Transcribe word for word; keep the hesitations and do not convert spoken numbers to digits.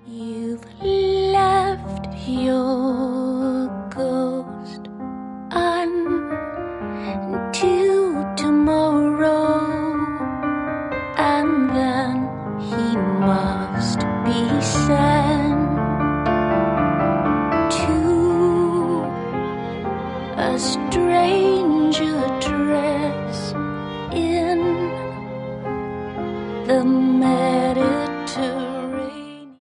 You've left your ghost until tomorrow, and then he must be sad.